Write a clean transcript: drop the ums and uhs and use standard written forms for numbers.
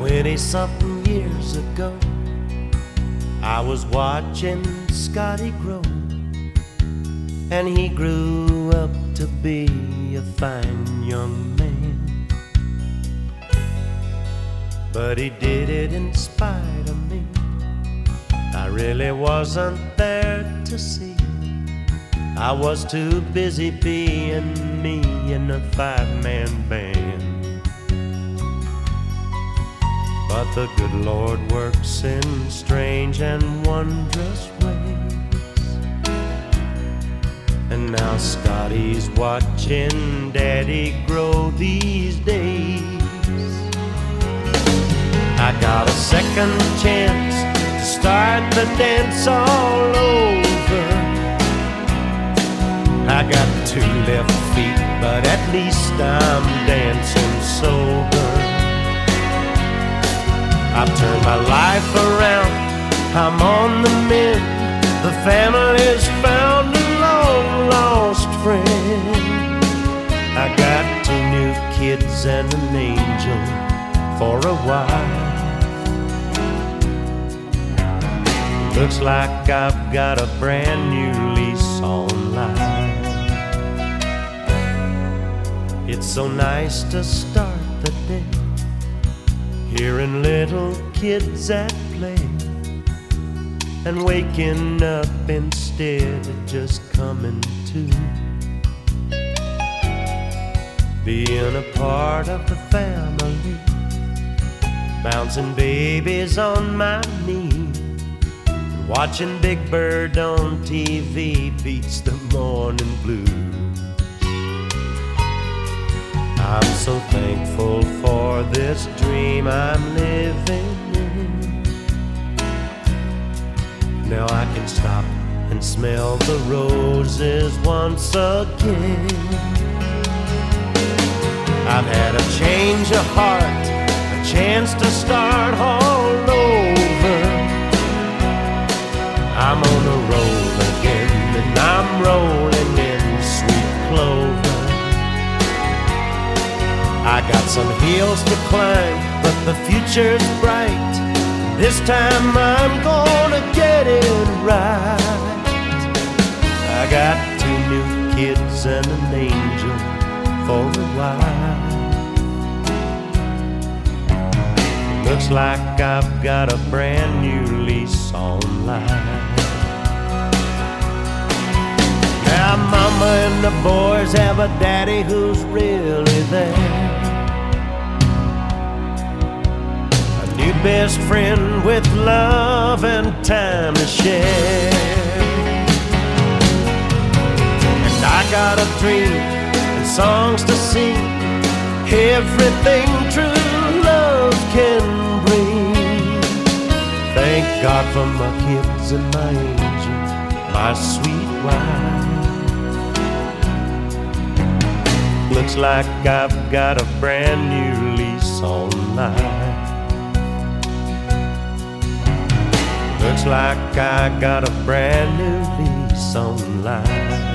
20-something years ago, I was watching Scotty grow, and he grew up to be a fine young man. But he did it in spite of me. I really wasn't there to see. I was too busy being me in a 5-man band. But the good Lord works in strange and wondrous ways, and now Scotty's watching Daddy grow these days. I got a second chance to start the dance all over. I got 2 left feet, but at least I'm dancing sober. I've turned my life around, I'm on the mend. The family's found a long-lost friend. I got 2 new kids and an angel for a while. Looks like I've got a brand new lease on life. It's so nice to start the day hearing little kids at play, and waking up instead of just coming to. Being a part of the family, bouncing babies on my knee, and watching Big Bird on TV beats the morning blues. I'm so thankful for this dream I'm living in. Now I can stop and smell the roses once again. I've had a change of heart, a chance to start all over. I'm on a roll again, and I'm rolling in sweet clover. I got some hills to climb, but the future's bright. This time I'm gonna get it right. I got 2 new kids and an angel for a while. Looks like I've got a brand new lease on life. Now Mama and the boys have a daddy who's really there. New best friend with love and time to share. And I got a dream and songs to sing, everything true love can bring. Thank God for my kids and my angel, my sweet wife. Looks like I've got a brand new lease on life. Looks like I got a brand new lease on life.